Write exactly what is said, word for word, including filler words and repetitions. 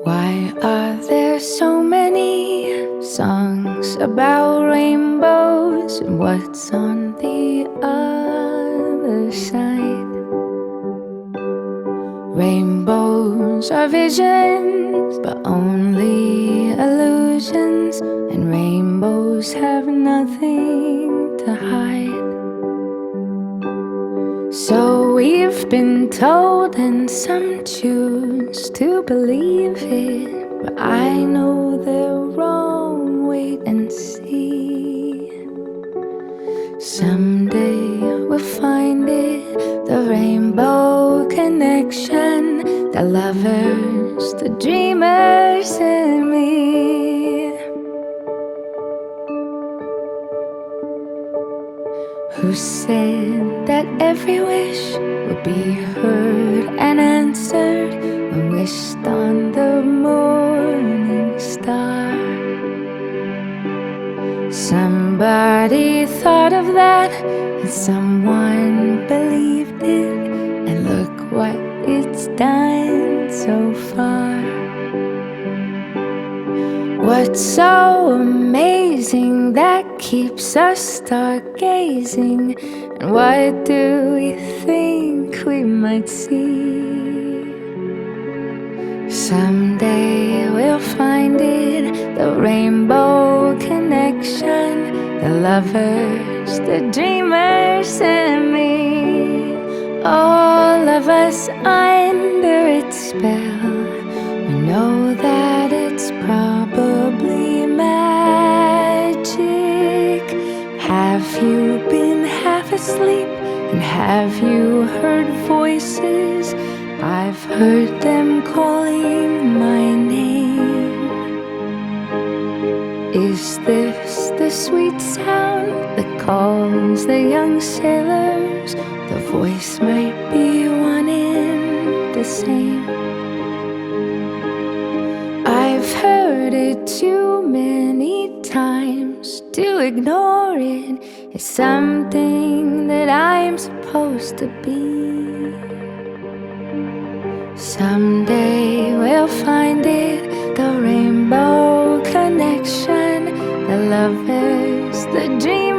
Why are there so many songs about rainbows? And what's on the other side? Rainbows are visions, but only illusions. And rainbows have nothing to hide. So we've been told, and some choose to believe it, but I know they're wrong. Wait and see. Someday we'll find it, the rainbow connection, the lovers, the dreamers, and me. Who said that every wish would be heard and answered when wished on the morning star? Somebody thought of that, and someone believed it, and look what it's done so far. What's so amazing that keeps us stargazing? And what do we think we might see? Someday we'll find it, the rainbow connection, the lovers, the dreamers, and me. All of us under its spell. We know that it's probably magic. Have you been half asleep? And have you heard voices? I've heard them calling my name. Is this the sweet sound that calls the young sailors? The voice might be one and the same. I've heard it too many times to ignore it. It's something that I'm supposed to be. Someday we'll find it, the rainbow connection, the lovers, the dreamers.